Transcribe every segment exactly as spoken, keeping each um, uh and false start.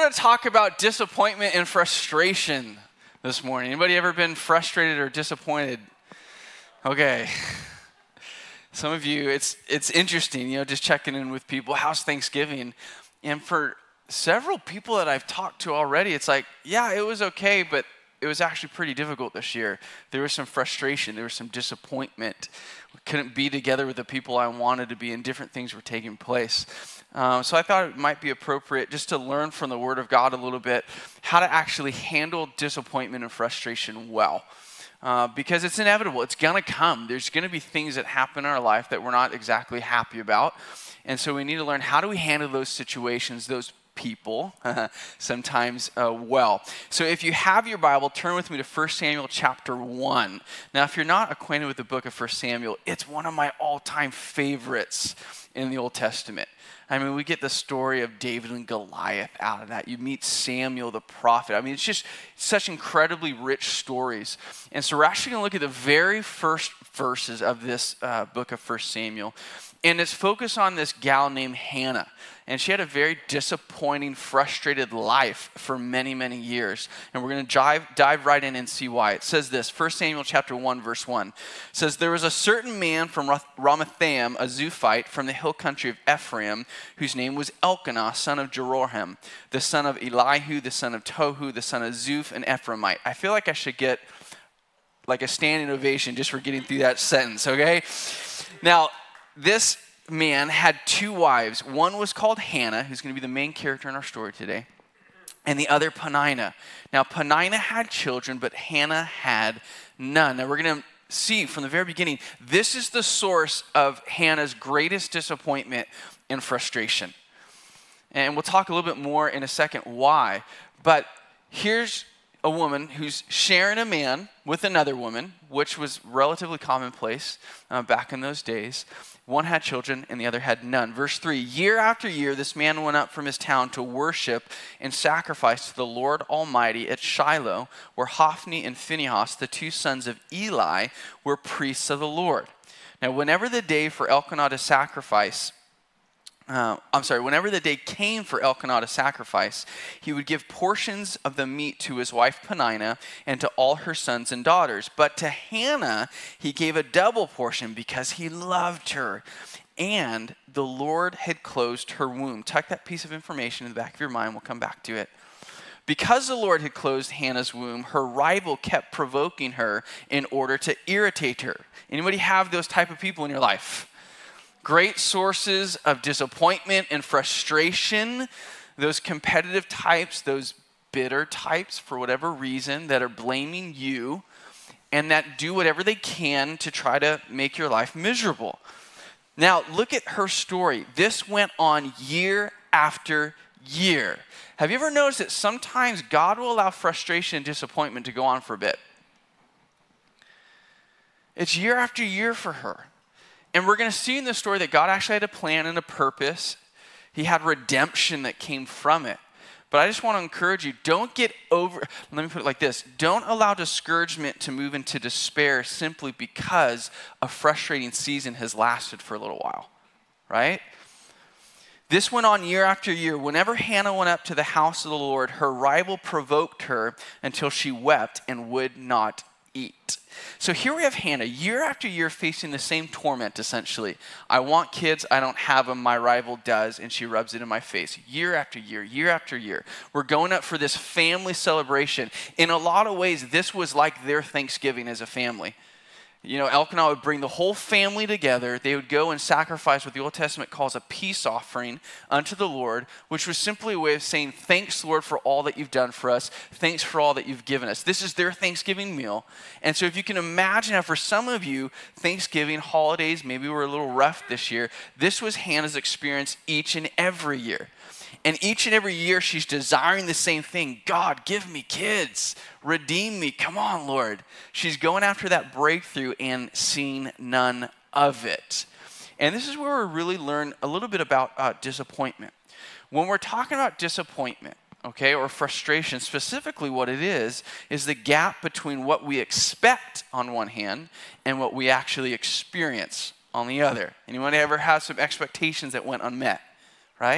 going to talk about disappointment and frustration this morning. Anybody ever been frustrated or disappointed? Okay. Some of you, it's it's interesting, you know, just checking in with people. How's Thanksgiving? And for several people that I've talked to already, it's like, yeah, it was okay, but it was actually pretty difficult this year. There was some frustration. There was some disappointment. We couldn't be together with the people I wanted to be, and different things were taking place. Um, so I thought it might be appropriate just to learn from the Word of God a little bit how to actually handle disappointment and frustration well. Uh, because it's inevitable. It's going to come. There's going to be things that happen in our life that we're not exactly happy about. And so we need to learn, how do we handle those situations, those people, sometimes uh, well. So if you have your Bible, turn with me to First Samuel chapter one. Now, if you're not acquainted with the book of First Samuel, it's one of my all-time favorites in the Old Testament. I mean, we get the story of David and Goliath out of that. You meet Samuel the prophet. I mean, it's just such incredibly rich stories. And so we're actually going to look at the very first verses of this uh, book of First Samuel. And it's focused on this gal named Hannah. And she had a very disappointing, frustrated life for many, many years. And we're going to dive, dive right in and see why. It says this, First Samuel chapter one, verse one. It says, there was a certain man from Ramathaim, a Zuphite, from the hill country of Ephraim, whose name was Elkanah, son of Jeroham, the son of Elihu, the son of Tohu, the son of Zuph, an Ephraimite. I feel like I should get like a standing ovation just for getting through that sentence, okay? Now, this man had two wives. One was called Hannah, who's going to be the main character in our story today, and the other Peninnah. Now, Peninnah had children, but Hannah had none. Now, we're going to see from the very beginning, this is the source of Hannah's greatest disappointment and frustration. And we'll talk a little bit more in a second why. But here's a woman who's sharing a man with another woman, which was relatively commonplace uh, back in those days. One had children and the other had none. Verse three, year after year, this man went up from his town to worship and sacrifice to the Lord Almighty at Shiloh, where Hophni and Phinehas, the two sons of Eli, were priests of the Lord. Now, whenever the day for Elkanah to sacrifice Uh, I'm sorry, whenever the day came for Elkanah to sacrifice, he would give portions of the meat to his wife Peninnah and to all her sons and daughters. But to Hannah, he gave a double portion because he loved her. And the Lord had closed her womb. Tuck that piece of information in the back of your mind. We'll come back to it. Because the Lord had closed Hannah's womb, her rival kept provoking her in order to irritate her. Anybody have those type of people in your life? Great sources of disappointment and frustration, those competitive types, those bitter types for whatever reason that are blaming you and that do whatever they can to try to make your life miserable. Now, look at her story. This went on year after year. Have you ever noticed that sometimes God will allow frustration and disappointment to go on for a bit? It's year after year for her. And we're going to see in this story that God actually had a plan and a purpose. He had redemption that came from it. But I just want to encourage you, don't get over, let me put it like this, don't allow discouragement to move into despair simply because a frustrating season has lasted for a little while, right? This went on year after year. Whenever Hannah went up to the house of the Lord, her rival provoked her until she wept and would not eat. So here we have Hannah, year after year, facing the same torment, essentially. I want kids, I don't have them, my rival does, and she rubs it in my face. Year after year, year after year. We're going up for this family celebration. In a lot of ways, this was like their Thanksgiving as a family. You know, Elkanah would bring the whole family together. They would go and sacrifice what the Old Testament calls a peace offering unto the Lord, which was simply a way of saying, thanks, Lord, for all that you've done for us. Thanks for all that you've given us. This is their Thanksgiving meal. And so if you can imagine how for some of you, Thanksgiving holidays maybe were a little rough this year, this was Hannah's experience each and every year. And each and every year she's desiring the same thing. God, give me kids. Redeem me. Come on, Lord. She's going after that breakthrough and seeing none of it. And this is where we really learn a little bit about uh, disappointment. When we're talking about disappointment, okay, or frustration, specifically what it is, is the gap between what we expect on one hand and what we actually experience on the other. Anyone ever have some expectations that went unmet, right?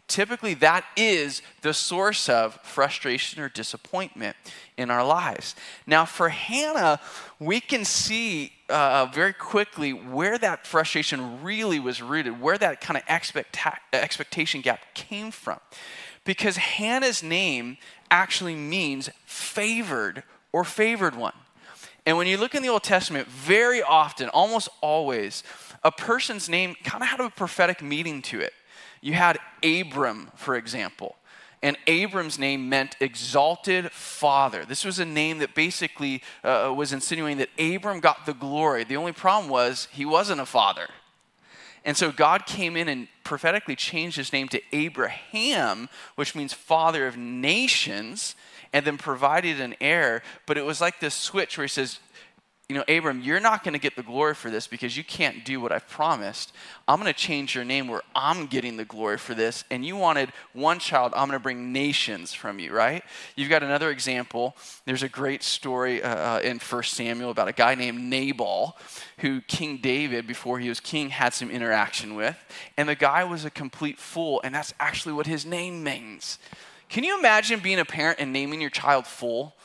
typically that is the source of frustration or disappointment in our lives. Now for Hannah, we can see uh, very quickly where that frustration really was rooted, where that kind of expecta- expectation gap came from. Because Hannah's name actually means favored or favored one. And when you look in the Old Testament, very often, almost always, a person's name kind of had a prophetic meaning to it. You had Abram, for example. And Abram's name meant exalted father. This was a name that basically uh, was insinuating that Abram got the glory. The only problem was he wasn't a father. And so God came in and prophetically changed his name to Abraham, which means father of nations, and then provided an heir. But it was like this switch where he says, you know, Abram, you're not going to get the glory for this because you can't do what I've promised. I'm going to change your name where I'm getting the glory for this. And you wanted one child, I'm going to bring nations from you, right? You've got another example. There's a great story uh, in First Samuel about a guy named Nabal who King David, before he was king, had some interaction with. And the guy was a complete fool, and that's actually what his name means. Can you imagine being a parent and naming your child Fool?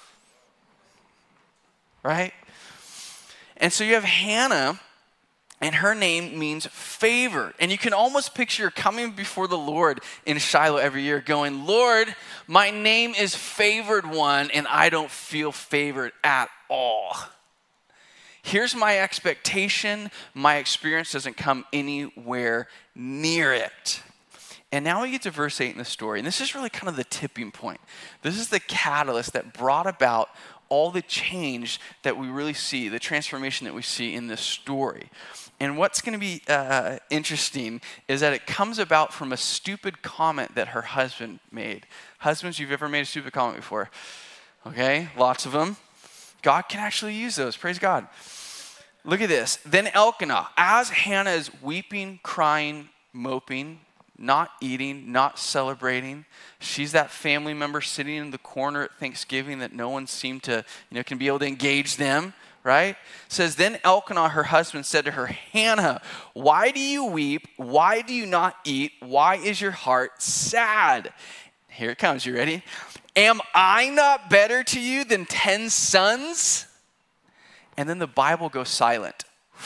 Right? And so you have Hannah, and her name means favor. And you can almost picture her coming before the Lord in Shiloh every year going, Lord, my name is favored one, and I don't feel favored at all. Here's my expectation. My experience doesn't come anywhere near it. And now we get to verse eight in the story. And this is really kind of the tipping point. This is the catalyst that brought about all the change that we really see, the transformation that we see in this story. And what's going to be uh, interesting is that it comes about from a stupid comment that her husband made. Husbands, you've ever made a stupid comment before? Okay, lots of them. God can actually use those. Praise God. Look at this. Then Elkanah, as Hannah is weeping, crying, moping, not eating, not celebrating. She's that family member sitting in the corner at Thanksgiving that no one seemed to, you know, can be able to engage them, right? It says, then Elkanah, her husband, said to her, Hannah, why do you weep? Why do you not eat? Why is your heart sad? Here it comes. You ready? Am I not better to you than ten sons? And then the Bible goes silent.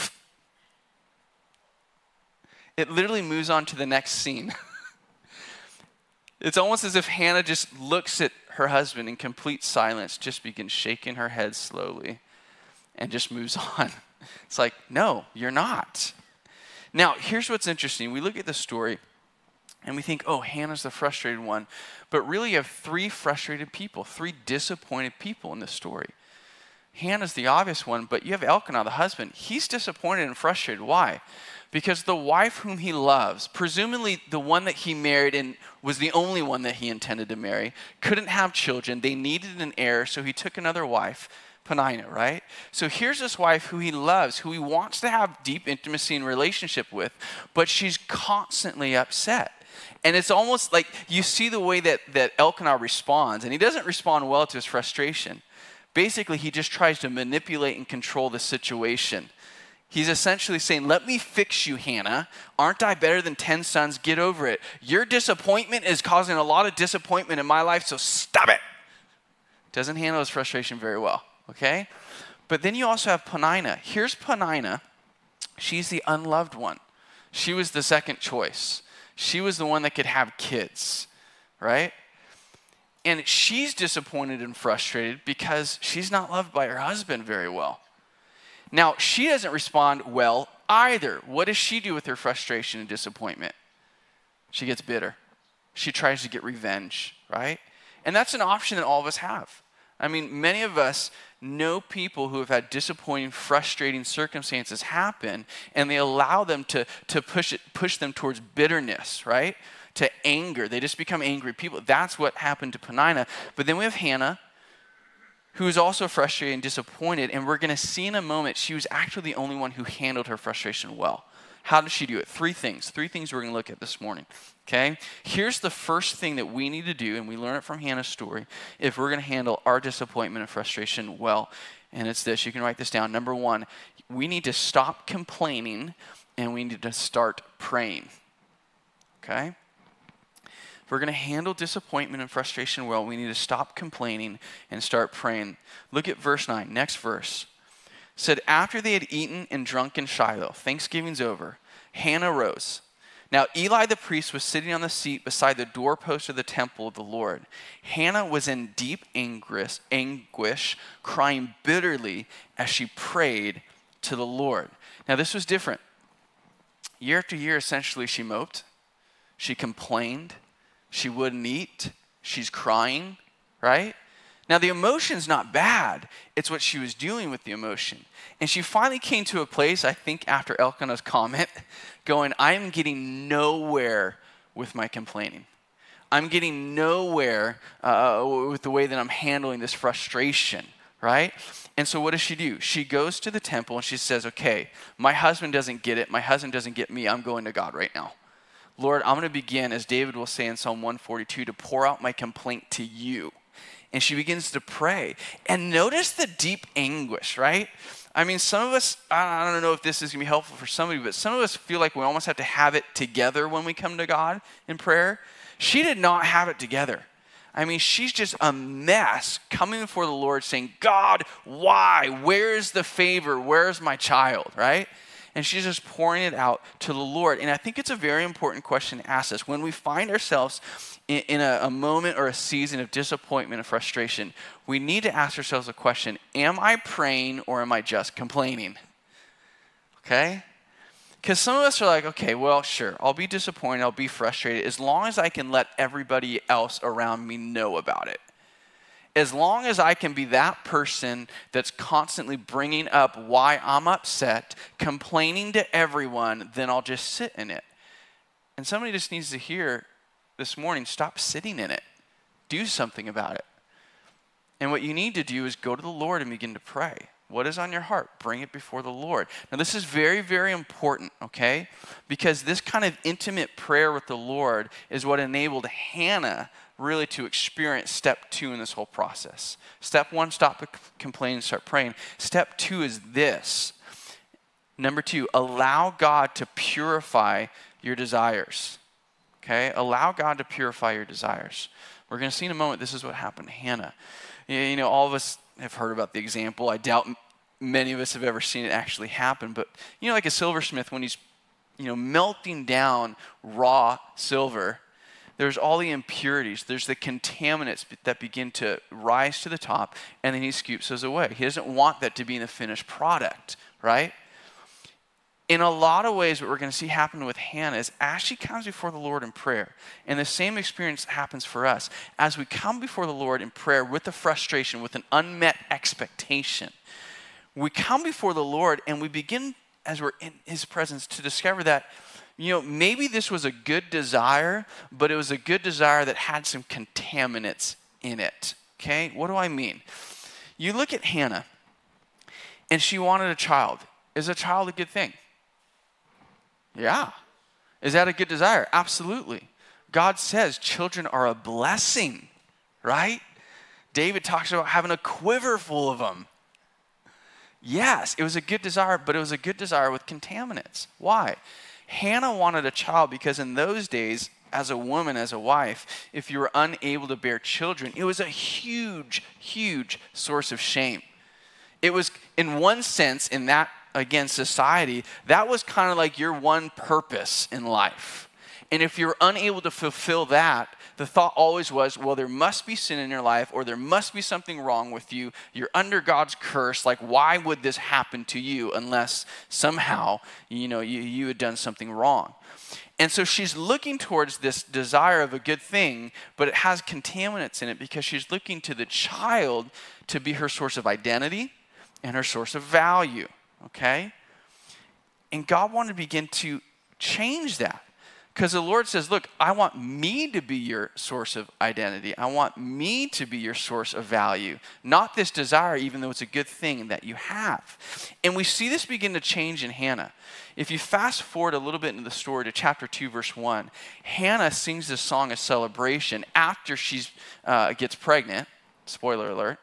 It literally moves on to the next scene. It's almost as if Hannah just looks at her husband in complete silence, just begins shaking her head slowly, and just moves on. It's like, no, you're not. Now, here's what's interesting. We look at the story, and we think, oh, Hannah's the frustrated one. But really, you have three frustrated people, three disappointed people in this story. Hannah's the obvious one, but you have Elkanah, the husband. He's disappointed and frustrated. Why? Because the wife whom he loves, presumably the one that he married and was the only one that he intended to marry, couldn't have children. They needed an heir, so he took another wife, Peninnah, right? So here's this wife who he loves, who he wants to have deep intimacy and relationship with, but she's constantly upset. And it's almost like you see the way that, that Elkanah responds, and he doesn't respond well to his frustration. Basically, he just tries to manipulate and control the situation. He's essentially saying, let me fix you, Hannah. Aren't I better than ten sons? Get over it. Your disappointment is causing a lot of disappointment in my life, so stop it. Doesn't handle his frustration very well, okay? But then you also have Peninnah. Here's Peninnah. She's the unloved one. She was the second choice. She was the one that could have kids, right? And she's disappointed and frustrated because she's not loved by her husband very well. Now, she doesn't respond well either. What does she do with her frustration and disappointment? She gets bitter. She tries to get revenge, right? And that's an option that all of us have. I mean, many of us know people who have had disappointing, frustrating circumstances happen, and they allow them to, to push it, push them towards bitterness, right? To anger. They just become angry people. That's what happened to Peninnah. But then we have Hannah, who is also frustrated and disappointed, and we're going to see in a moment she was actually the only one who handled her frustration well. How did she do it? Three things. Three things we're going to look at this morning, okay? Here's the first thing that we need to do, and we learn it from Hannah's story, if we're going to handle our disappointment and frustration well, and it's this. You can write this down. Number one, we need to stop complaining, and we need to start praying, okay? we're going to handle disappointment and frustration well, we need to stop complaining and start praying. Look at verse nine, next verse. It said, after they had eaten and drunk in Shiloh, Thanksgiving's over, Hannah rose. Now Eli the priest was sitting on the seat beside the doorpost of the temple of the Lord. Hannah was in deep anguish, anguish, crying bitterly as she prayed to the Lord. Now this was different. Year after year, essentially, she moped. She complained. She wouldn't eat. She's crying, right? Now, the emotion's not bad. It's what she was doing with the emotion. And she finally came to a place, I think, after Elkanah's comment, going, I'm getting nowhere with my complaining. I'm getting nowhere uh, with the way that I'm handling this frustration, right? And so what does she do? She goes to the temple and she says, okay, my husband doesn't get it. My husband doesn't get me. I'm going to God right now. Lord, I'm going to begin, as David will say in Psalm one forty-two, to pour out my complaint to you. And she begins to pray. And notice the deep anguish, right? I mean, some of us, I don't know if this is going to be helpful for somebody, but some of us feel like we almost have to have it together when we come to God in prayer. She did not have it together. I mean, she's just a mess coming before the Lord saying, God, why? Where's the favor? Where's my child, right? And she's just pouring it out to the Lord. And I think it's a very important question to ask us. When we find ourselves in, in a, a moment or a season of disappointment and frustration, we need to ask ourselves a question, am I praying or am I just complaining? Okay? Because some of us are like, okay, well, sure, I'll be disappointed, I'll be frustrated, as long as I can let everybody else around me know about it. As long as I can be that person that's constantly bringing up why I'm upset, complaining to everyone, then I'll just sit in it. And somebody just needs to hear this morning, stop sitting in it. Do something about it. And what you need to do is go to the Lord and begin to pray. What is on your heart? Bring it before the Lord. Now, this is very, very important, okay? Because this kind of intimate prayer with the Lord is what enabled Hannah really to experience step two in this whole process. Step one, stop complaining, start praying. Step two is this. Number two, allow God to purify your desires, okay? Allow God to purify your desires. We're going to see in a moment, this is what happened to Hannah. You know, all of us have heard about the example. I doubt many of us have ever seen it actually happen. But, you know, like a silversmith, when he's, you know, melting down raw silver, there's all the impurities. There's the contaminants that begin to rise to the top, and then he scoops those away. He doesn't want that to be in the finished product, right? In a lot of ways, what we're going to see happen with Hannah is as she comes before the Lord in prayer, and the same experience happens for us. As we come before the Lord in prayer with the frustration, with an unmet expectation, we come before the Lord and we begin, as we're in his presence, to discover that, you know, maybe this was a good desire, but it was a good desire that had some contaminants in it, okay? What do I mean? You look at Hannah, and she wanted a child. Is a child a good thing? Yeah. Is that a good desire? Absolutely. God says children are a blessing, right? David talks about having a quiver full of them. Yes, it was a good desire, but it was a good desire with contaminants. Why? Hannah wanted a child because in those days, as a woman, as a wife, if you were unable to bear children, it was a huge, huge source of shame. It was, in one sense, in that, again, society, that was kind of like your one purpose in life. And if you're unable to fulfill that, the thought always was, well, there must be sin in your life, or there must be something wrong with you. You're under God's curse. Like, why would this happen to you unless somehow, you know, you, you had done something wrong? And so she's looking towards this desire of a good thing, but it has contaminants in it because she's looking to the child to be her source of identity and her source of value, okay? And God wanted to begin to change that. Because the Lord says, look, I want me to be your source of identity. I want me to be your source of value. Not this desire, even though it's a good thing that you have. And we see this begin to change in Hannah. If you fast forward a little bit into the story to chapter two, verse one, Hannah sings this song of celebration after she uh, gets pregnant. Spoiler alert.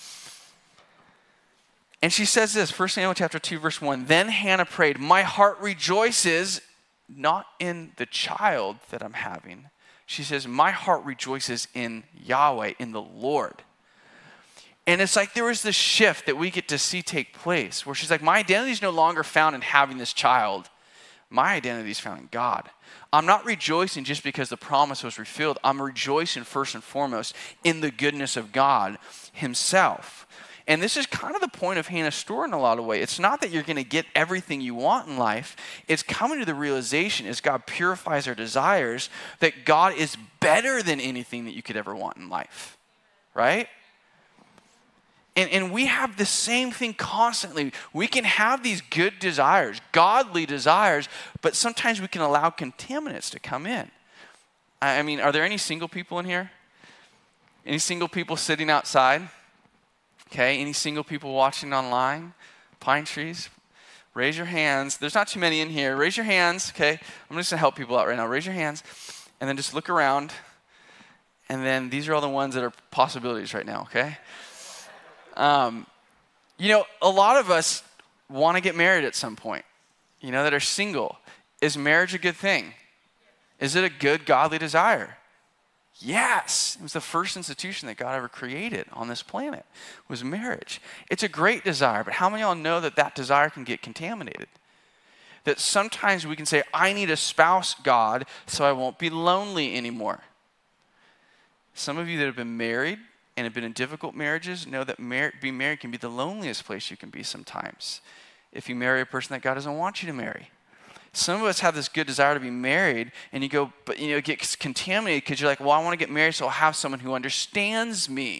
And she says this, First Samuel chapter two, verse one, then Hannah prayed, my heart rejoices not in the child that I'm having, She says, my heart rejoices in Yahweh, in the Lord. And it's like there was this shift that we get to see take place where she's like, my identity is no longer found in having this child. My identity is found in God. I'm not rejoicing just because the promise was fulfilled. I'm rejoicing first and foremost in the goodness of God himself. And this is kind of the point of Hannah's story in a lot of ways. It's not that you're going to get everything you want in life. It's coming to the realization as God purifies our desires that God is better than anything that you could ever want in life, right? And, and we have the same thing constantly. We can have these good desires, godly desires, but sometimes we can allow contaminants to come in. I mean, are there any single people in here? Any single people sitting outside? Okay, any single people watching online? Pine trees? Raise your hands. There's not too many in here. Raise your hands, okay? I'm just going to help people out right now. Raise your hands, and then just look around. And then these are all the ones that are possibilities right now, okay? Um, you know, a lot of us want to get married at some point, you know, that are single. Is marriage a good thing? Is it a good, godly desire? Yes. It was the first institution that God ever created on this planet, was marriage. It's a great desire, but how many of y'all know that that desire can get contaminated? That sometimes we can say, I need a spouse, God, so I won't be lonely anymore. Some of you that have been married and have been in difficult marriages know that mar- being married can be the loneliest place you can be sometimes if you marry a person that God doesn't want you to marry. Some of us have this good desire to be married, and you go, but you know, it gets contaminated because you're like, well, I want to get married so I'll have someone who understands me.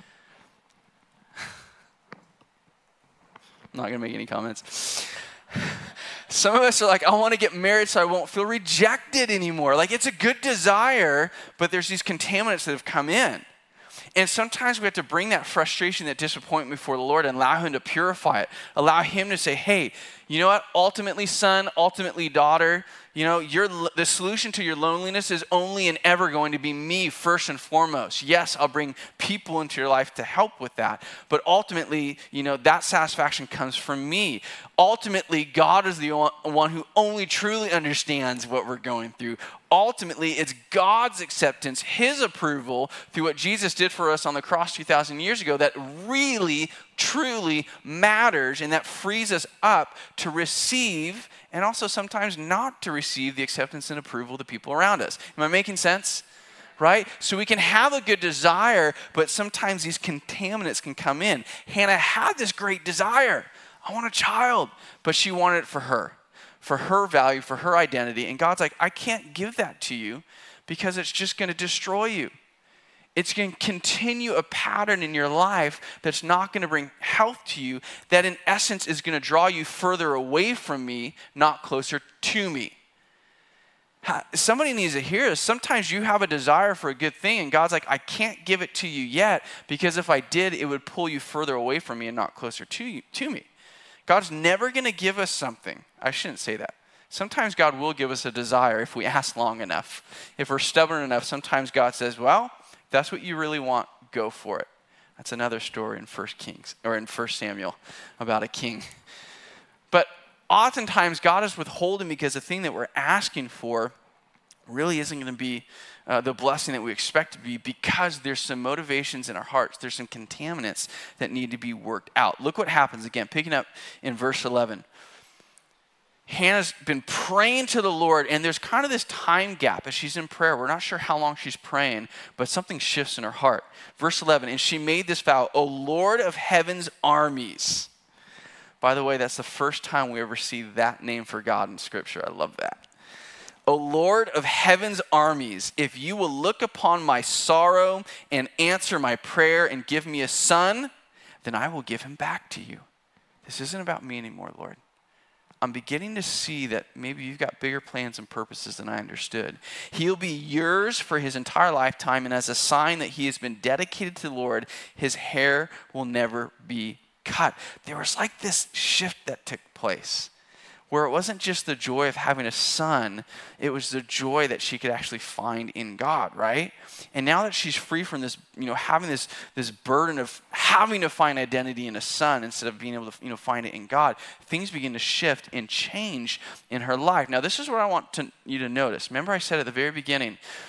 I'm not going to make any comments. Some of us are like, I want to get married so I won't feel rejected anymore. Like, it's a good desire, but there's these contaminants that have come in. And sometimes we have to bring that frustration, that disappointment before the Lord and allow Him to purify it. Allow Him to say, hey, you know what? Ultimately, son, ultimately, daughter, you know, your, the solution to your loneliness is only and ever going to be me first and foremost. Yes, I'll bring people into your life to help with that. But ultimately, you know, that satisfaction comes from me. Ultimately, God is the one who only truly understands what we're going through. Ultimately, it's God's acceptance, His approval through what Jesus did for us on the cross two thousand years ago that really, truly matters, and that frees us up to receive and also sometimes not to receive the acceptance and approval of the people around us. Am I making sense? Right? So we can have a good desire, but sometimes these contaminants can come in. Hannah had this great desire. I want a child, but she wanted it for her. For her value, for her identity. And God's like, I can't give that to you because it's just going to destroy you. It's going to continue a pattern in your life that's not going to bring health to you, that in essence is going to draw you further away from me, not closer to me. Somebody needs to hear this. Sometimes you have a desire for a good thing, and God's like, I can't give it to you yet because if I did, it would pull you further away from me and not closer to you, to me. God's never going to give us something. I shouldn't say that. Sometimes God will give us a desire if we ask long enough. If we're stubborn enough, sometimes God says, well, if that's what you really want, go for it. That's another story in First Kings or in First Samuel about a king. But oftentimes God is withholding because the thing that we're asking for really isn't going to be uh, the blessing that we expect to be because there's some motivations in our hearts. There's some contaminants that need to be worked out. Look what happens again, picking up in verse eleven. Hannah's been praying to the Lord, and there's kind of this time gap as she's in prayer. We're not sure how long she's praying, but something shifts in her heart. Verse eleven, and she made this vow, O Lord of heaven's armies. By the way, that's the first time we ever see that name for God in Scripture. I love that. O Lord of heaven's armies, if you will look upon my sorrow and answer my prayer and give me a son, then I will give him back to you. This isn't about me anymore, Lord. I'm beginning to see that maybe you've got bigger plans and purposes than I understood. He'll be yours for his entire lifetime, and as a sign that he has been dedicated to the Lord, his hair will never be cut. There was like this shift that took place where it wasn't just the joy of having a son, it was the joy that she could actually find in God, right? And now that she's free from this, you know, having this, this burden of having to find identity in a son instead of being able to, you know, find it in God, things begin to shift and change in her life. Now, this is what I want to, you to notice. Remember I said at the very beginning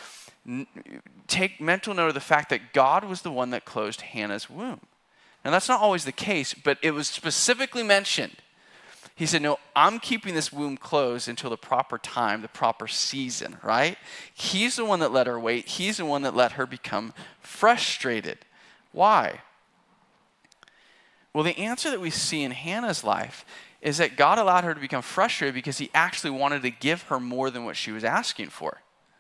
n- take mental note of the fact that God was the one that closed Hannah's womb. Now, that's not always the case, but it was specifically mentioned. He said, no, I'm keeping this womb closed until the proper time, the proper season, right? He's the one that let her wait. He's the one that let her become frustrated. Why? Well, the answer that we see in Hannah's life is that God allowed her to become frustrated because he actually wanted to give her more than what she was asking for.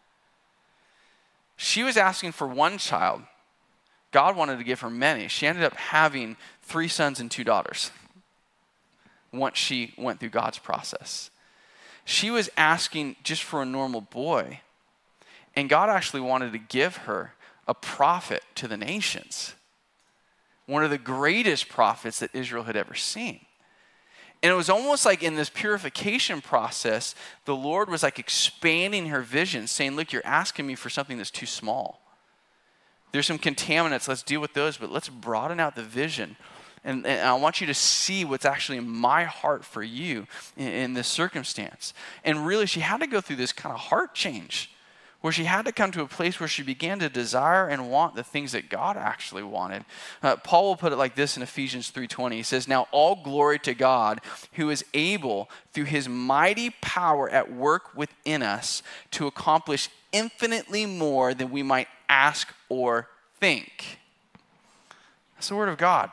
She was asking for one child. God wanted to give her many. She ended up having three sons and two daughters once she went through God's process. She was asking just for a normal boy, and God actually wanted to give her a prophet to the nations, one of the greatest prophets that Israel had ever seen. And it was almost like in this purification process, the Lord was like expanding her vision, saying, look, you're asking me for something that's too small. There's some contaminants, let's deal with those, but let's broaden out the vision. And, and I want you to see what's actually in my heart for you in, in this circumstance. And really, she had to go through this kind of heart change, where she had to come to a place where she began to desire and want the things that God actually wanted. Uh, Paul will put it like this in Ephesians three twenty. He says, now all glory to God, who is able, through his mighty power at work within us, to accomplish infinitely more than we might ask or think. That's the word of God.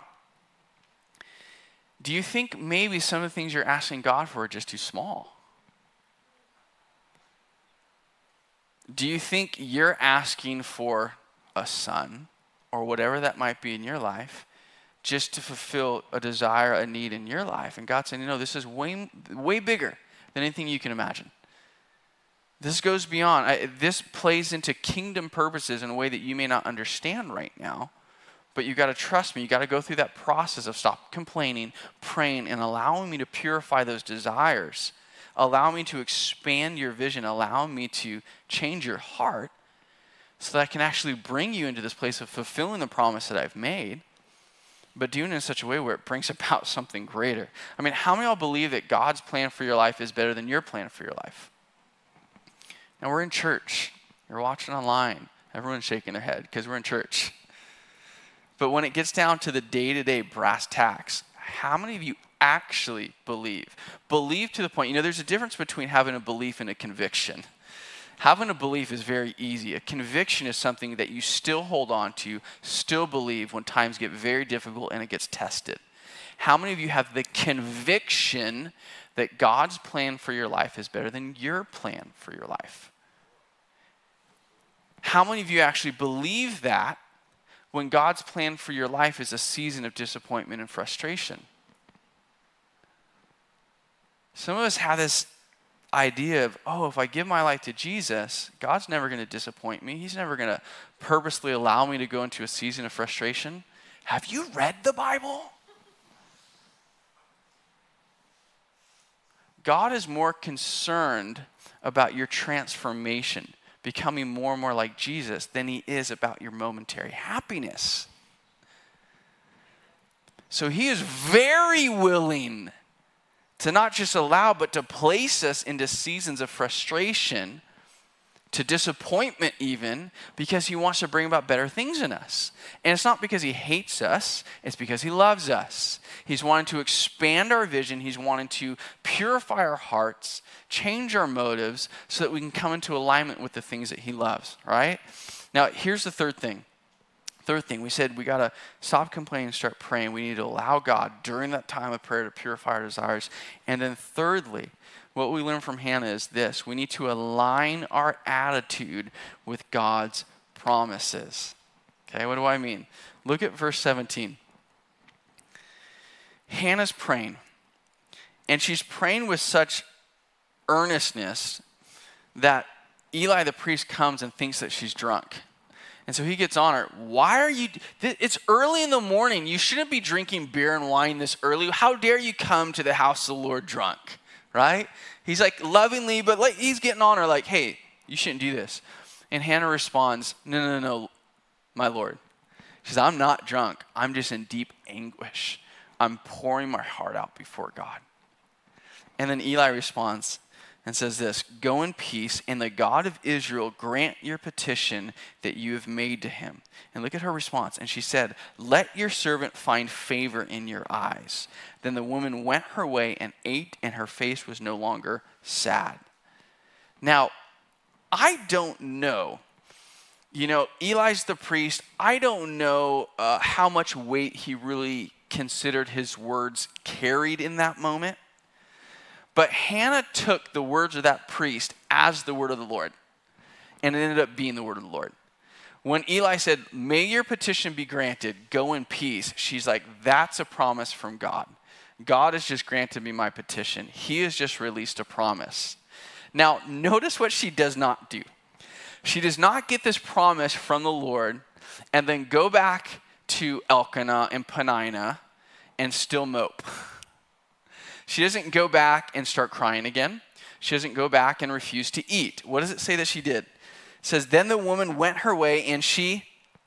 Do you think maybe some of the things you're asking God for are just too small? Do you think you're asking for a son or whatever that might be in your life just to fulfill a desire, a need in your life? And God's saying, you know, this is way, way bigger than anything you can imagine. This goes beyond. I, this plays into kingdom purposes in a way that you may not understand right now. But you got to trust me. You got to go through that process of stop complaining, praying, and allowing me to purify those desires. Allow me to expand your vision. Allow me to change your heart so that I can actually bring you into this place of fulfilling the promise that I've made, but doing it in such a way where it brings about something greater. I mean, how many of y'all believe that God's plan for your life is better than your plan for your life? Now, we're in church. You're watching online. Everyone's shaking their head because we're in church. But when it gets down to the day-to-day brass tacks, how many of you actually believe? Believe to the point, you know, there's a difference between having a belief and a conviction. Having a belief is very easy. A conviction is something that you still hold on to, still believe when times get very difficult and it gets tested. How many of you have the conviction that God's plan for your life is better than your plan for your life? How many of you actually believe that when God's plan for your life is a season of disappointment and frustration? Some of us have this idea of, oh, if I give my life to Jesus, God's never going to disappoint me. He's never going to purposely allow me to go into a season of frustration. Have you read the Bible? God is more concerned about your transformation, becoming more and more like Jesus, than he is about your momentary happiness. So he is very willing to not just allow, but to place us into seasons of frustration, to disappointment even, because he wants to bring about better things in us. And it's not because he hates us, it's because he loves us. He's wanting to expand our vision. He's wanting to purify our hearts, change our motives, so that we can come into alignment with the things that he loves, right? Now, here's the third thing. Third thing, we said we got to stop complaining and start praying. We need to allow God during that time of prayer to purify our desires. And then thirdly, what we learn from Hannah is this. We need to align our attitude with God's promises. Okay, what do I mean? Look at verse seventeen. Hannah's praying, and she's praying with such earnestness that Eli the priest comes and thinks that she's drunk. And so he gets on her. Why are you, it's early in the morning. You shouldn't be drinking beer and wine this early. How dare you come to the house of the Lord drunk, right? He's like lovingly, but like he's getting on her like, hey, you shouldn't do this. And Hannah responds, no, no, no, no, my Lord. She says, I'm not drunk. I'm just in deep anguish. I'm pouring my heart out before God. And then Eli responds, and says this, "Go in peace, and the God of Israel grant your petition that you have made to him." And look at her response. And she said, "Let your servant find favor in your eyes." Then the woman went her way and ate, and her face was no longer sad. Now, I don't know. You know, Eli's the priest. I don't know uh, how much weight he really considered his words carried in that moment. But Hannah took the words of that priest as the word of the Lord. And it ended up being the word of the Lord. When Eli said, "May your petition be granted, go in peace," she's like, that's a promise from God. God has just granted me my petition. He has just released a promise. Now, notice what she does not do. She does not get this promise from the Lord and then go back to Elkanah and Peninnah and still mope. She doesn't go back and start crying again. She doesn't go back and refuse to eat. What does it say that she did? It says, then the woman went her way and she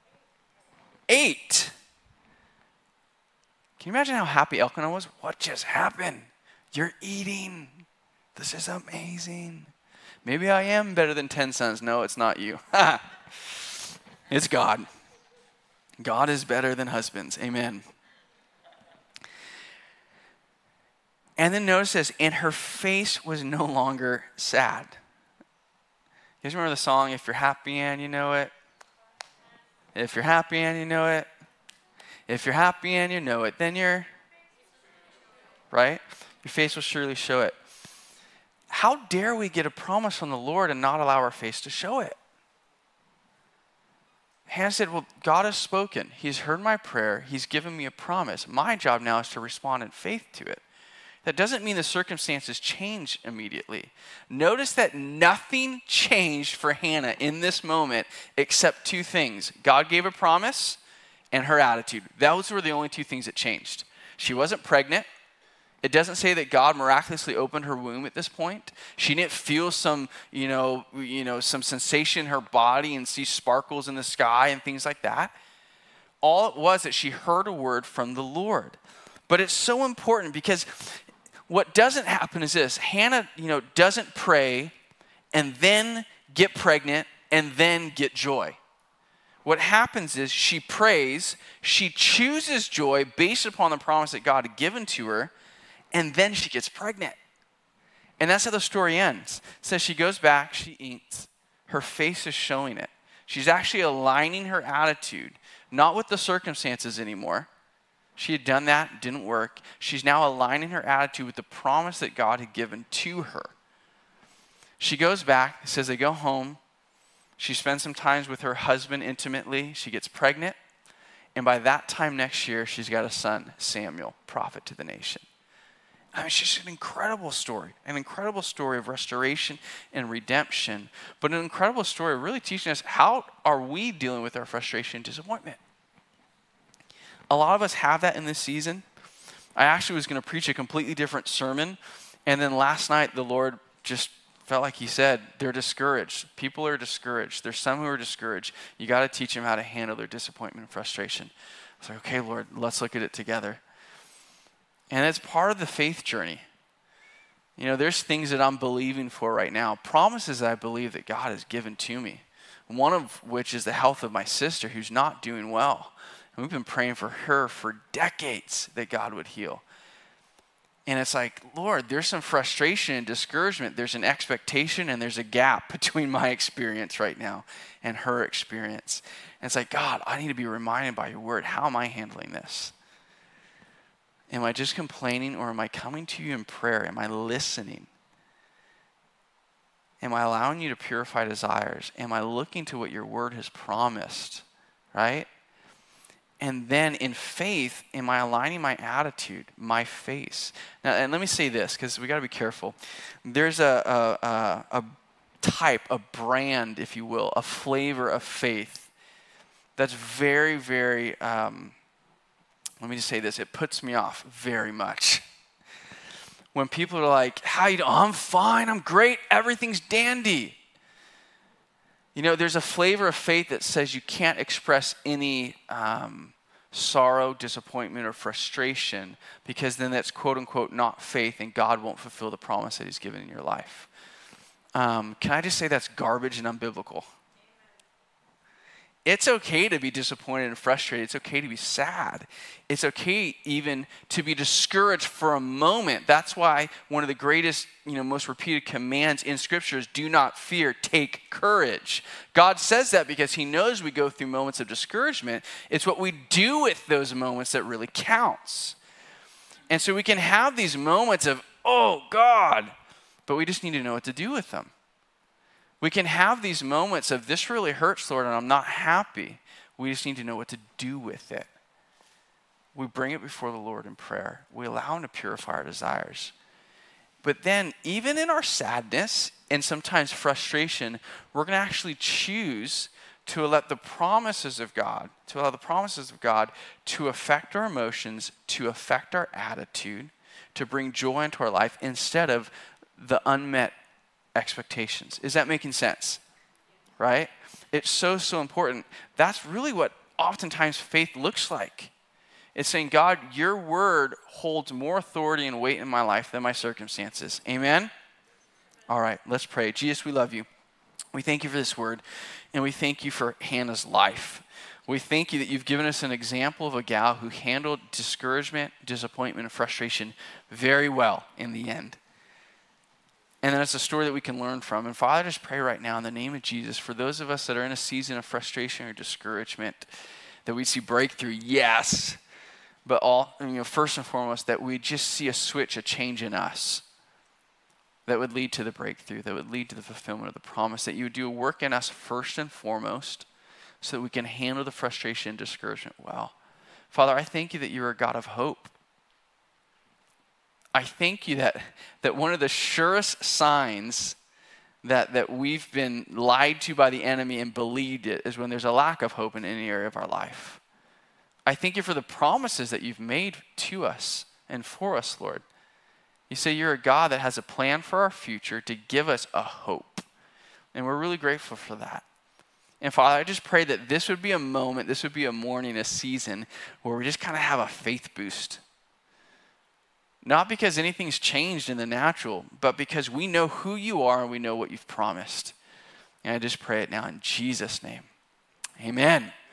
ate. Can you imagine how happy Elkanah was? What just happened? You're eating. This is amazing. Maybe I am better than ten sons. No, it's not you. It's God. God is better than husbands. Amen. And then notice this, and her face was no longer sad. You guys remember the song, "If you're happy and you know it"? If you're happy and you know it. If you're happy and you know it, then you're, right? Your face will surely show it. How dare we get a promise from the Lord and not allow our face to show it? Hannah said, well, God has spoken. He's heard my prayer. He's given me a promise. My job now is to respond in faith to it. That doesn't mean the circumstances change immediately. Notice that nothing changed for Hannah in this moment except two things. God gave a promise and her attitude. Those were the only two things that changed. She wasn't pregnant. It doesn't say that God miraculously opened her womb at this point. She didn't feel some, you know, you know, some sensation in her body and see sparkles in the sky and things like that. All it was that she heard a word from the Lord. But it's so important because what doesn't happen is this. Hannah, you know, doesn't pray and then get pregnant and then get joy. What happens is she prays, she chooses joy based upon the promise that God had given to her, and then she gets pregnant. And that's how the story ends. It says she goes back, she eats, her face is showing it. She's actually aligning her attitude, not with the circumstances anymore. She had done that, it didn't work. She's now aligning her attitude with the promise that God had given to her. She goes back, it says they go home. She spends some time with her husband intimately. She gets pregnant. And by that time next year, she's got a son, Samuel, prophet to the nation. I mean, it's just an incredible story, an incredible story of restoration and redemption, but an incredible story of really teaching us how are we dealing with our frustration and disappointment. A lot of us have that in this season. I actually was going to preach a completely different sermon, and then last night the Lord just felt like he said, they're discouraged. People are discouraged. There's some who are discouraged. You got to teach them how to handle their disappointment and frustration. I was like, okay, Lord, let's look at it together. And it's part of the faith journey. You know, there's things that I'm believing for right now, promises that I believe that God has given to me, one of which is the health of my sister who's not doing well. And we've been praying for her for decades that God would heal. And it's like, Lord, there's some frustration and discouragement. There's an expectation and there's a gap between my experience right now and her experience. And it's like, God, I need to be reminded by your word. How am I handling this? Am I just complaining or am I coming to you in prayer? Am I listening? Am I allowing you to purify desires? Am I looking to what your word has promised, right? And then in faith, am I aligning my attitude, my face? Now, and let me say this, because we got to be careful. There's a, a, a, a type, a brand, if you will, a flavor of faith that's very, very, um, let me just say this, it puts me off very much. When people are like, how you doing? Oh, I'm fine, I'm great, everything's dandy. You know, there's a flavor of faith that says you can't express any um, sorrow, disappointment, or frustration because then that's quote unquote not faith and God won't fulfill the promise that he's given in your life. um, can I just say that's garbage and unbiblical? It's okay to be disappointed and frustrated. It's okay to be sad. It's okay even to be discouraged for a moment. That's why one of the greatest, you know, most repeated commands in Scripture is do not fear, take courage. God says that because he knows we go through moments of discouragement. It's what we do with those moments that really counts. And so we can have these moments of, oh, God, but we just need to know what to do with them. We can have these moments of this really hurts, Lord, and I'm not happy. We just need to know what to do with it. We bring it before the Lord in prayer. We allow him to purify our desires. But then even in our sadness and sometimes frustration, we're going to actually choose to let the promises of God, to allow the promises of God to affect our emotions, to affect our attitude, to bring joy into our life instead of the unmet expectations. Is that making sense? Right? It's so, so important. That's really what oftentimes faith looks like. It's saying, God, your word holds more authority and weight in my life than my circumstances. Amen? All right, let's pray. Jesus, we love you. We thank you for this word, and we thank you for Hannah's life. We thank you that you've given us an example of a gal who handled discouragement, disappointment, and frustration very well in the end. And then it's a story that we can learn from. And Father, I just pray right now in the name of Jesus, for those of us that are in a season of frustration or discouragement, that we see breakthrough, yes, but all, you know, first and foremost, that we just see a switch, a change in us that would lead to the breakthrough, that would lead to the fulfillment of the promise, that you would do a work in us first and foremost so that we can handle the frustration and discouragement well. Father, I thank you that you're a God of hope. I thank you that, that one of the surest signs that, that we've been lied to by the enemy and believed it is when there's a lack of hope in any area of our life. I thank you for the promises that you've made to us and for us, Lord. You say you're a God that has a plan for our future to give us a hope. And we're really grateful for that. And Father, I just pray that this would be a moment, this would be a morning, a season where we just kind of have a faith boost. Not because anything's changed in the natural, but because we know who you are and we know what you've promised. And I just pray it now in Jesus' name. Amen.